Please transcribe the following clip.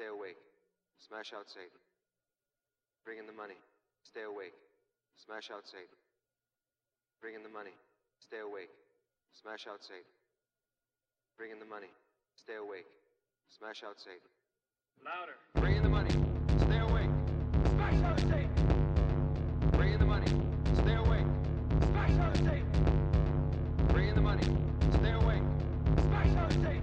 Stay awake. Smash out Satan. Bring in the money. Stay awake. Smash out Satan. Bring in the money. Stay awake. Smash out Satan. Bring in the money. Stay awake. Smash out Satan. Louder. Bring in the money. Stay awake. Smash out Satan. Bring in the money. Stay awake. Smash out Satan. Bring in the money. Stay awake. Smash out Satan.